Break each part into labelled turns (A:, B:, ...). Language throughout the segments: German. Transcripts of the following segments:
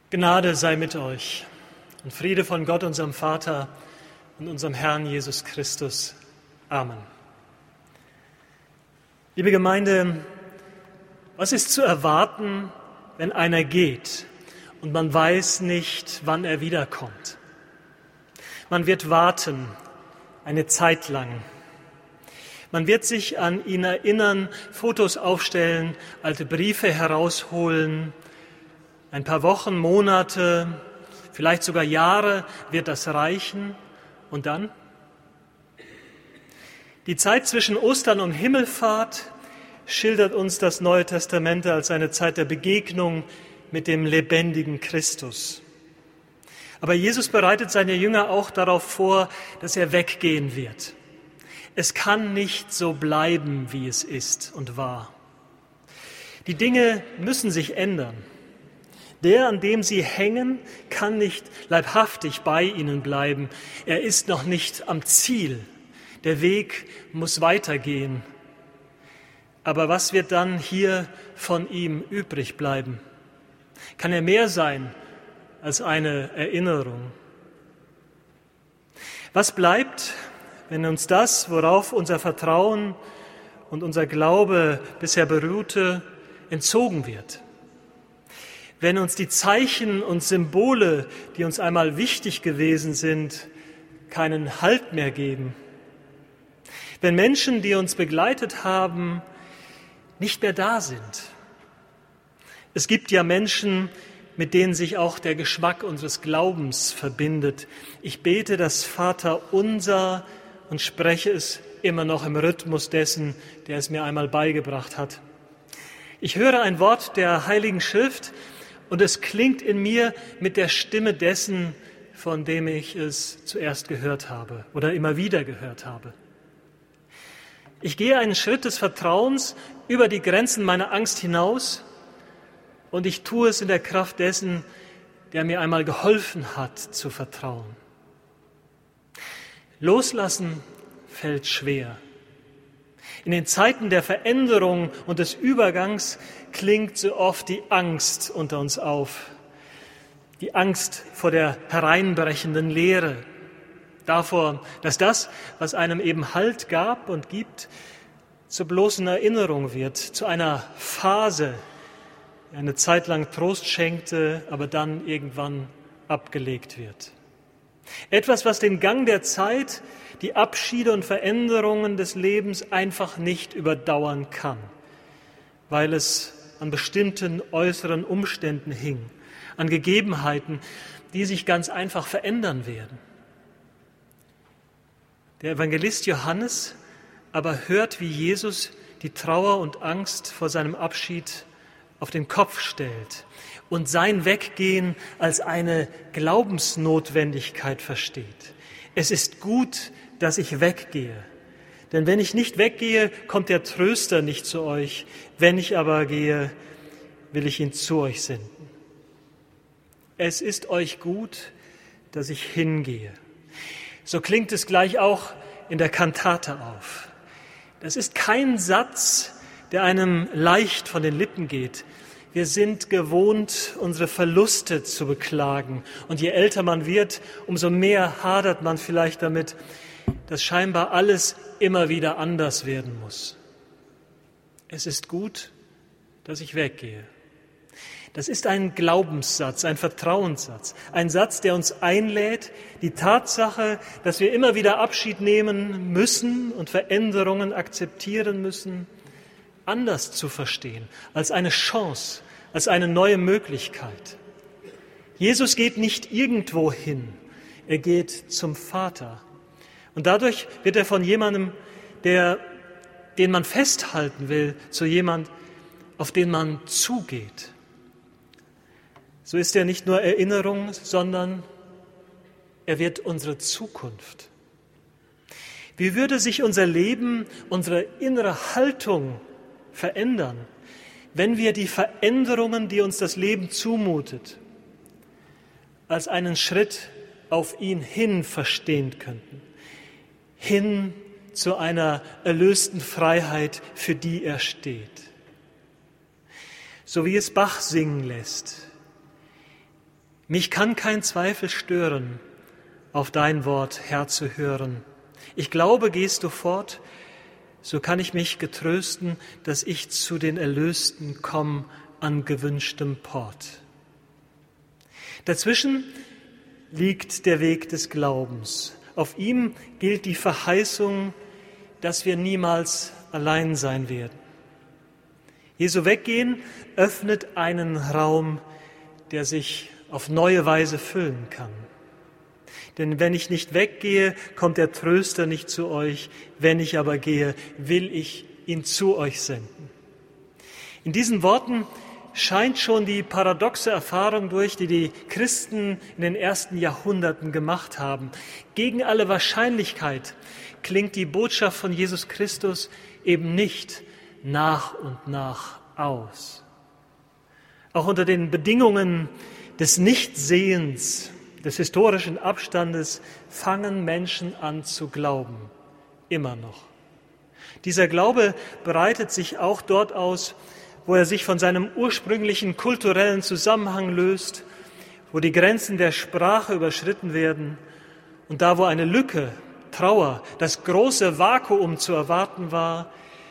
A: Gnade sei mit euch und Friede von Gott, unserem Vater und unserem Herrn Jesus Christus. Amen. Liebe Gemeinde, was ist zu erwarten, wenn einer geht und man weiß nicht, wann er wiederkommt? Man wird warten, eine Zeit lang. Man wird sich an ihn erinnern, Fotos aufstellen, alte Briefe herausholen. Ein paar Wochen, Monate, vielleicht sogar Jahre wird das reichen. Und dann? Die Zeit zwischen Ostern und Himmelfahrt schildert uns das Neue Testament als eine Zeit der Begegnung mit dem lebendigen Christus. Aber Jesus bereitet seine Jünger auch darauf vor, dass er weggehen wird. Es kann nicht so bleiben, wie es ist und war. Die Dinge müssen sich ändern. Der, an dem sie hängen, kann nicht leibhaftig bei ihnen bleiben. Er ist noch nicht am Ziel. Der Weg muss weitergehen. Aber was wird dann hier von ihm übrig bleiben? Kann er mehr sein als eine Erinnerung? Was bleibt, wenn uns das, worauf unser Vertrauen und unser Glaube bisher beruhte, entzogen wird? Wenn uns die Zeichen und Symbole, die uns einmal wichtig gewesen sind, keinen Halt mehr geben? Wenn Menschen, die uns begleitet haben, nicht mehr da sind? Es gibt ja Menschen, mit denen sich auch der Geschmack unseres Glaubens verbindet. Ich bete das Vaterunser und spreche es immer noch im Rhythmus dessen, der es mir einmal beigebracht hat. Ich höre ein Wort der Heiligen Schrift und es klingt in mir mit der Stimme dessen, von dem ich es zuerst gehört habe oder immer wieder gehört habe. Ich gehe einen Schritt des Vertrauens über die Grenzen meiner Angst hinaus und ich tue es in der Kraft dessen, der mir einmal geholfen hat, zu vertrauen. Loslassen fällt schwer. In den Zeiten der Veränderung und des Übergangs klingt so oft die Angst unter uns auf. Die Angst vor der hereinbrechenden Leere. Davor, dass das, was einem eben Halt gab und gibt, zur bloßen Erinnerung wird, zu einer Phase, die eine Zeit lang Trost schenkte, aber dann irgendwann abgelegt wird. Etwas, was den Gang der Zeit, die Abschiede und Veränderungen des Lebens einfach nicht überdauern kann, weil es an bestimmten äußeren Umständen hing, an Gegebenheiten, die sich ganz einfach verändern werden. Der Evangelist Johannes aber hört, wie Jesus die Trauer und Angst vor seinem Abschied auf den Kopf stellt und sein Weggehen als eine Glaubensnotwendigkeit versteht. Es ist gut, dass ich weggehe, denn wenn ich nicht weggehe, kommt der Tröster nicht zu euch. Wenn ich aber gehe, will ich ihn zu euch senden. Es ist euch gut, dass ich hingehe. So klingt es gleich auch in der Kantate auf. Das ist kein Satz, der einem leicht von den Lippen geht. Wir sind gewohnt, unsere Verluste zu beklagen. Und je älter man wird, umso mehr hadert man vielleicht damit, dass scheinbar alles immer wieder anders werden muss. Es ist gut, dass ich weggehe. Das ist ein Glaubenssatz, ein Vertrauenssatz, ein Satz, der uns einlädt, die Tatsache, dass wir immer wieder Abschied nehmen müssen und Veränderungen akzeptieren müssen, anders zu verstehen, als eine Chance, als eine neue Möglichkeit. Jesus geht nicht irgendwo hin, er geht zum Vater. Und dadurch wird er von jemandem, den man festhalten will, zu jemandem, auf den man zugeht. So ist er nicht nur Erinnerung, sondern er wird unsere Zukunft. Wie würde sich unser Leben, unsere innere Haltung verändern, wenn wir die Veränderungen, die uns das Leben zumutet, als einen Schritt auf ihn hin verstehen könnten, hin zu einer erlösten Freiheit, für die er steht. So wie es Bach singen lässt. Mich kann kein Zweifel stören, auf dein Wort, Herr, zu hören. Ich glaube, gehst du fort, so kann ich mich getrösten, dass ich zu den Erlösten komm an gewünschtem Port. Dazwischen liegt der Weg des Glaubens. Auf ihm gilt die Verheißung, dass wir niemals allein sein werden. Jesu Weggehen öffnet einen Raum, der sich auf neue Weise füllen kann. Denn wenn ich nicht weggehe, kommt der Tröster nicht zu euch. Wenn ich aber gehe, will ich ihn zu euch senden. In diesen Worten scheint schon die paradoxe Erfahrung durch, die die Christen in den ersten Jahrhunderten gemacht haben. Gegen alle Wahrscheinlichkeit klingt die Botschaft von Jesus Christus eben nicht nach und nach aus. Auch unter den Bedingungen des Nichtsehens, des historischen Abstandes, fangen Menschen an zu glauben. Immer noch. Dieser Glaube breitet sich auch dort aus, wo er sich von seinem ursprünglichen kulturellen Zusammenhang löst, wo die Grenzen der Sprache überschritten werden und da, wo eine Lücke, Trauer, das große Vakuum zu erwarten war,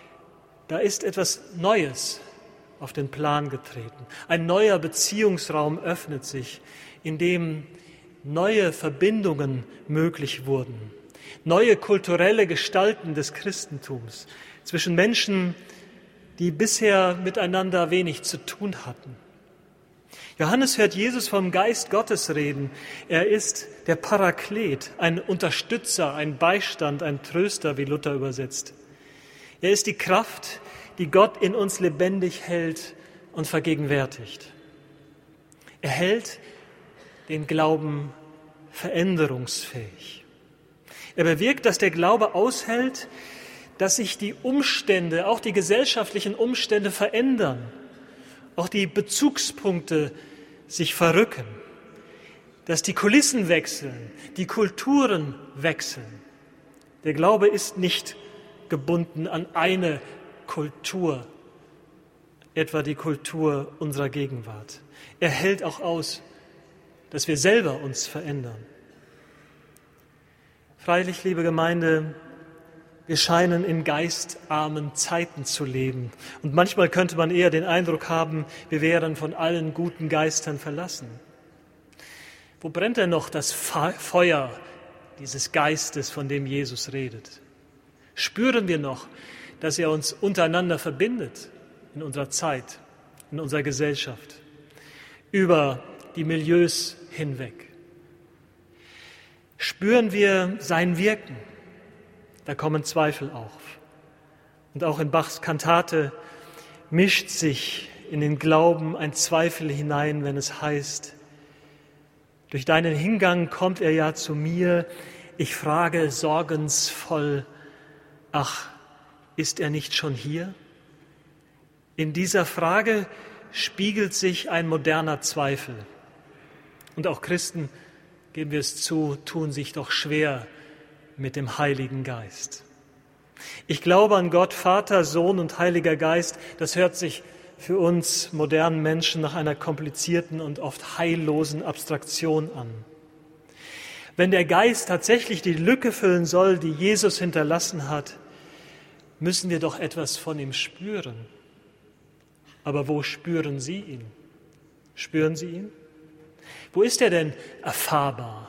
A: da ist etwas Neues auf den Plan getreten. Ein neuer Beziehungsraum öffnet sich, in dem neue Verbindungen möglich wurden, neue kulturelle Gestalten des Christentums zwischen Menschen, die bisher miteinander wenig zu tun hatten. Johannes hört Jesus vom Geist Gottes reden. Er ist der Paraklet, ein Unterstützer, ein Beistand, ein Tröster, wie Luther übersetzt. Er ist die Kraft, die Gott in uns lebendig hält und vergegenwärtigt. Er hält den Glauben veränderungsfähig. Er bewirkt, dass der Glaube aushält, dass sich die Umstände, auch die gesellschaftlichen Umstände verändern, auch die Bezugspunkte sich verrücken, dass die Kulissen wechseln, die Kulturen wechseln. Der Glaube ist nicht gebunden an eine Kultur, etwa die Kultur unserer Gegenwart. Er hält auch aus, dass wir selber uns verändern. Freilich, liebe Gemeinde, wir scheinen in geistarmen Zeiten zu leben. Und manchmal könnte man eher den Eindruck haben, wir wären von allen guten Geistern verlassen. Wo brennt denn noch das Feuer dieses Geistes, von dem Jesus redet? Spüren wir noch, dass er uns untereinander verbindet in unserer Zeit, in unserer Gesellschaft, über die Milieus hinweg? Spüren wir sein Wirken? Da kommen Zweifel auf. Und auch in Bachs Kantate mischt sich in den Glauben ein Zweifel hinein, wenn es heißt, durch deinen Hingang kommt er ja zu mir, ich frage sorgensvoll, ach, ist er nicht schon hier? In dieser Frage spiegelt sich ein moderner Zweifel. Und auch Christen, geben wir es zu, tun sich doch schwer mit dem Heiligen Geist. Ich glaube an Gott, Vater, Sohn und Heiliger Geist. Das hört sich für uns modernen Menschen nach einer komplizierten und oft heillosen Abstraktion an. Wenn der Geist tatsächlich die Lücke füllen soll, die Jesus hinterlassen hat, müssen wir doch etwas von ihm spüren. Aber wo spüren Sie ihn? Spüren Sie ihn? Wo ist er denn erfahrbar?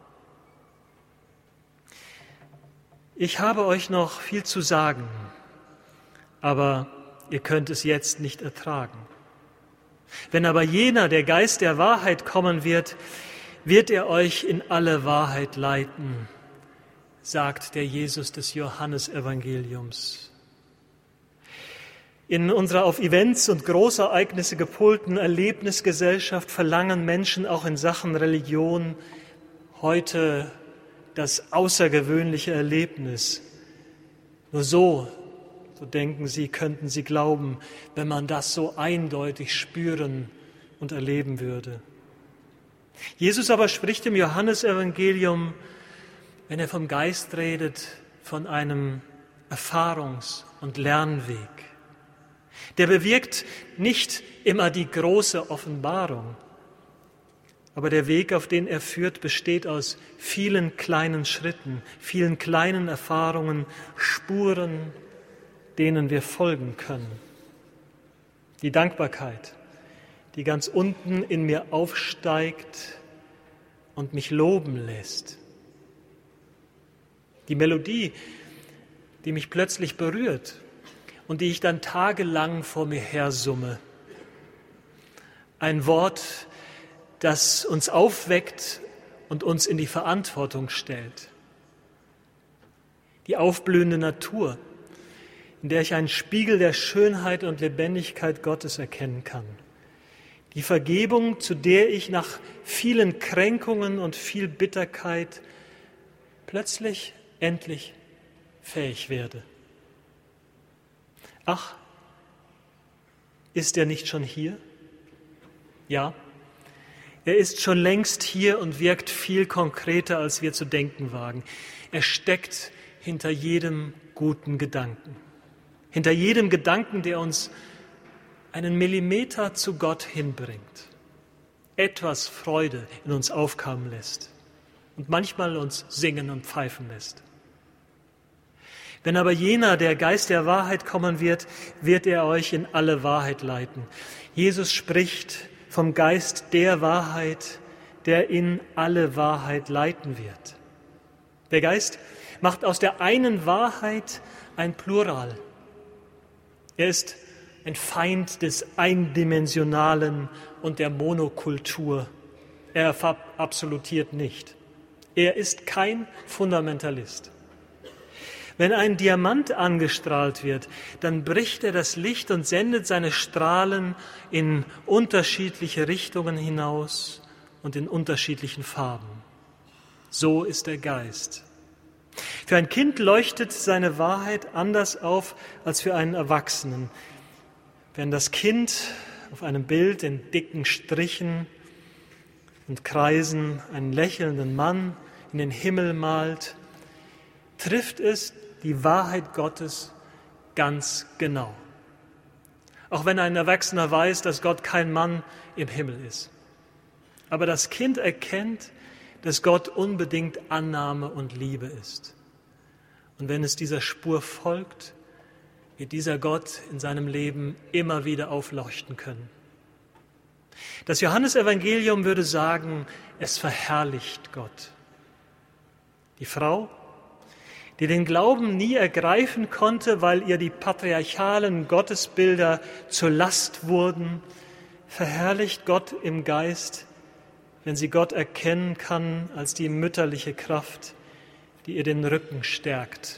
A: Ich habe euch noch viel zu sagen, aber ihr könnt es jetzt nicht ertragen. Wenn aber jener, der Geist der Wahrheit, kommen wird, wird er euch in alle Wahrheit leiten, sagt der Jesus des Johannesevangeliums. In unserer auf Events und Großereignisse gepolten Erlebnisgesellschaft verlangen Menschen auch in Sachen Religion heute das außergewöhnliche Erlebnis. Nur so denken sie, könnten sie glauben, wenn man das so eindeutig spüren und erleben würde. Jesus aber spricht im Johannesevangelium, wenn er vom Geist redet, von einem Erfahrungs- und Lernweg. Der bewirkt nicht immer die große Offenbarung. Aber der Weg, auf den er führt, besteht aus vielen kleinen Schritten, vielen kleinen Erfahrungen, Spuren, denen wir folgen können. Die Dankbarkeit, die ganz unten in mir aufsteigt und mich loben lässt. Die Melodie, die mich plötzlich berührt und die ich dann tagelang vor mir her summe. Ein Wort, das uns aufweckt und uns in die Verantwortung stellt. Die aufblühende Natur, in der ich einen Spiegel der Schönheit und Lebendigkeit Gottes erkennen kann. Die Vergebung, zu der ich nach vielen Kränkungen und viel Bitterkeit plötzlich, endlich fähig werde. Ach, ist er nicht schon hier? Ja, er ist schon längst hier und wirkt viel konkreter, als wir zu denken wagen. Er steckt hinter jedem guten Gedanken. Hinter jedem Gedanken, der uns einen Millimeter zu Gott hinbringt. Etwas Freude in uns aufkommen lässt und manchmal uns singen und pfeifen lässt. Wenn aber jener, der Geist der Wahrheit kommen wird, wird er euch in alle Wahrheit leiten. Jesus spricht vom Geist der Wahrheit, der in alle Wahrheit leiten wird. Der Geist macht aus der einen Wahrheit ein Plural. Er ist ein Feind des Eindimensionalen und der Monokultur. Er verabsolutiert nicht. Er ist kein Fundamentalist. Wenn ein Diamant angestrahlt wird, dann bricht er das Licht und sendet seine Strahlen in unterschiedliche Richtungen hinaus und in unterschiedlichen Farben. So ist der Geist. Für ein Kind leuchtet seine Wahrheit anders auf als für einen Erwachsenen. Wenn das Kind auf einem Bild in dicken Strichen und Kreisen einen lächelnden Mann in den Himmel malt, trifft es die Wahrheit Gottes ganz genau. Auch wenn ein Erwachsener weiß, dass Gott kein Mann im Himmel ist. Aber das Kind erkennt, dass Gott unbedingt Annahme und Liebe ist. Und wenn es dieser Spur folgt, wird dieser Gott in seinem Leben immer wieder aufleuchten können. Das Johannesevangelium würde sagen, es verherrlicht Gott. Die Frau, die den Glauben nie ergreifen konnte, weil ihr die patriarchalen Gottesbilder zur Last wurden, verherrlicht Gott im Geist, wenn sie Gott erkennen kann als die mütterliche Kraft, die ihr den Rücken stärkt.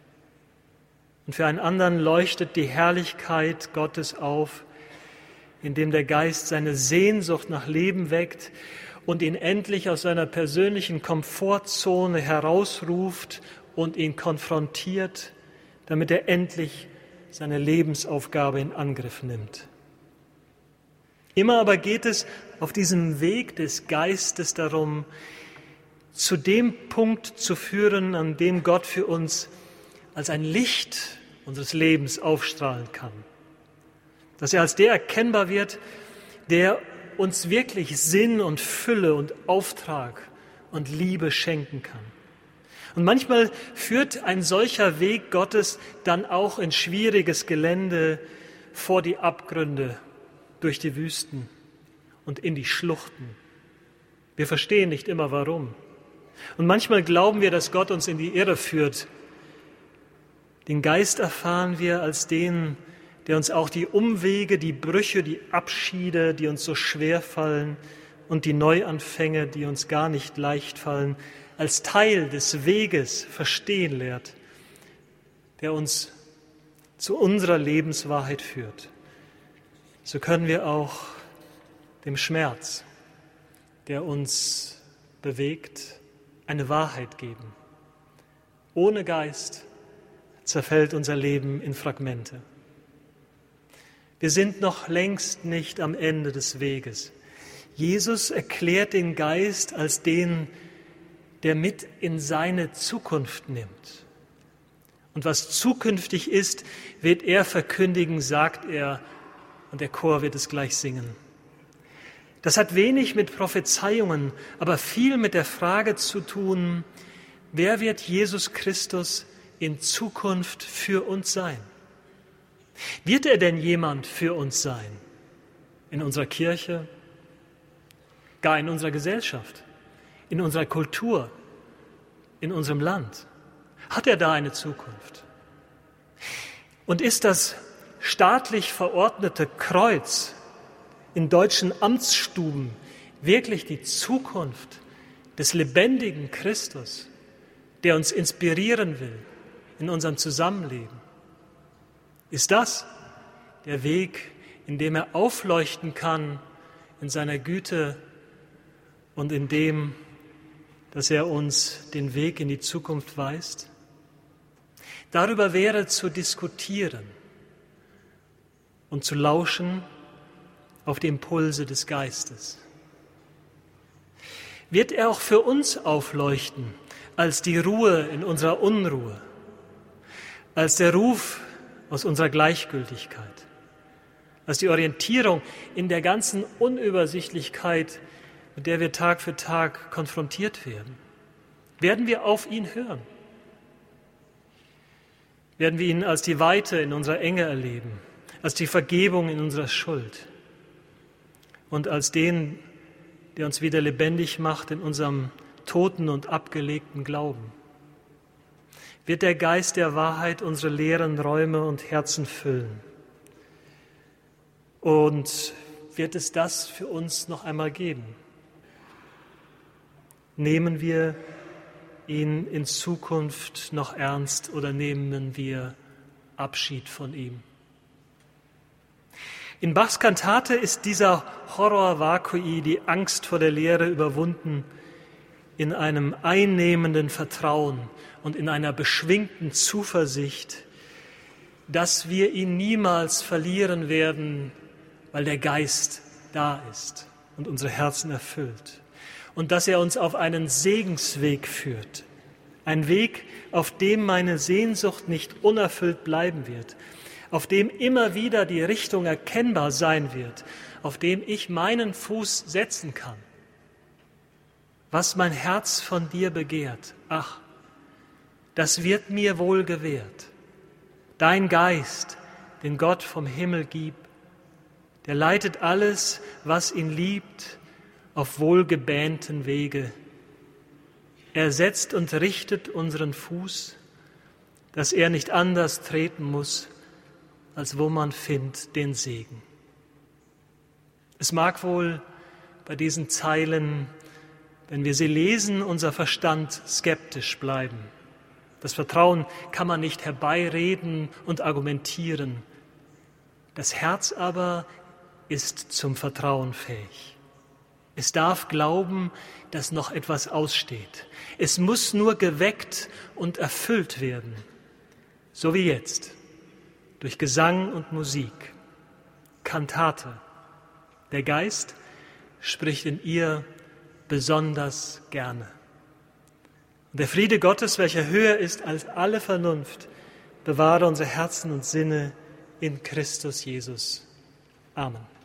A: Und für einen anderen leuchtet die Herrlichkeit Gottes auf, indem der Geist seine Sehnsucht nach Leben weckt und ihn endlich aus seiner persönlichen Komfortzone herausruft und ihn konfrontiert, damit er endlich seine Lebensaufgabe in Angriff nimmt. Immer aber geht es auf diesem Weg des Geistes darum, zu dem Punkt zu führen, an dem Gott für uns als ein Licht unseres Lebens aufstrahlen kann. Dass er als der erkennbar wird, der uns wirklich Sinn und Fülle und Auftrag und Liebe schenken kann. Und manchmal führt ein solcher Weg Gottes dann auch in schwieriges Gelände vor die Abgründe, durch die Wüsten und in die Schluchten. Wir verstehen nicht immer warum. Und manchmal glauben wir, dass Gott uns in die Irre führt. Den Geist erfahren wir als den, der uns auch die Umwege, die Brüche, die Abschiede, die uns so schwer fallen und die Neuanfänge, die uns gar nicht leicht fallen, als Teil des Weges verstehen lehrt, der uns zu unserer Lebenswahrheit führt. So können wir auch dem Schmerz, der uns bewegt, eine Wahrheit geben. Ohne Geist zerfällt unser Leben in Fragmente. Wir sind noch längst nicht am Ende des Weges. Jesus erklärt den Geist als den, der mit in seine Zukunft nimmt. Und was zukünftig ist, wird er verkündigen, sagt er, und der Chor wird es gleich singen. Das hat wenig mit Prophezeiungen, aber viel mit der Frage zu tun, wer wird Jesus Christus in Zukunft für uns sein? Wird er denn jemand für uns sein? In unserer Kirche, gar in unserer Gesellschaft, in unserer Kultur, in unserem Land? Hat er da eine Zukunft? Und ist das staatlich verordnete Kreuz in deutschen Amtsstuben wirklich die Zukunft des lebendigen Christus, der uns inspirieren will in unserem Zusammenleben? Ist das der Weg, in dem er aufleuchten kann in seiner Güte und in dem, dass er uns den Weg in die Zukunft weist? Darüber wäre zu diskutieren und zu lauschen auf die Impulse des Geistes. Wird er auch für uns aufleuchten als die Ruhe in unserer Unruhe, als der Ruf aus unserer Gleichgültigkeit, als die Orientierung in der ganzen Unübersichtlichkeit, mit der wir Tag für Tag konfrontiert werden? Werden wir auf ihn hören? Werden wir ihn als die Weite in unserer Enge erleben, als die Vergebung in unserer Schuld und als den, der uns wieder lebendig macht in unserem toten und abgelegten Glauben? Wird der Geist der Wahrheit unsere leeren Räume und Herzen füllen? Und wird es das für uns noch einmal geben? Nehmen wir ihn in Zukunft noch ernst oder nehmen wir Abschied von ihm? In Bachs Kantate ist dieser Horror vacui, die Angst vor der Leere, überwunden in einem einnehmenden Vertrauen und in einer beschwingten Zuversicht, dass wir ihn niemals verlieren werden, weil der Geist da ist und unsere Herzen erfüllt. Und dass er uns auf einen Segensweg führt. Ein Weg, auf dem meine Sehnsucht nicht unerfüllt bleiben wird, auf dem immer wieder die Richtung erkennbar sein wird, auf dem ich meinen Fuß setzen kann. Was mein Herz von dir begehrt, ach, das wird mir wohl gewährt. Dein Geist, den Gott vom Himmel gibt, der leitet alles, was ihn liebt, auf wohlgebähnten Wege. Er setzt und richtet unseren Fuß, dass er nicht anders treten muss, als wo man findet den Segen. Es mag wohl bei diesen Zeilen, wenn wir sie lesen, unser Verstand skeptisch bleiben. Das Vertrauen kann man nicht herbeireden und argumentieren. Das Herz aber ist zum Vertrauen fähig. Es darf glauben, dass noch etwas aussteht. Es muss nur geweckt und erfüllt werden, so wie jetzt, durch Gesang und Musik, Kantate. Der Geist spricht in ihr besonders gerne. Und der Friede Gottes, welcher höher ist als alle Vernunft, bewahre unsere Herzen und Sinne in Christus Jesus. Amen.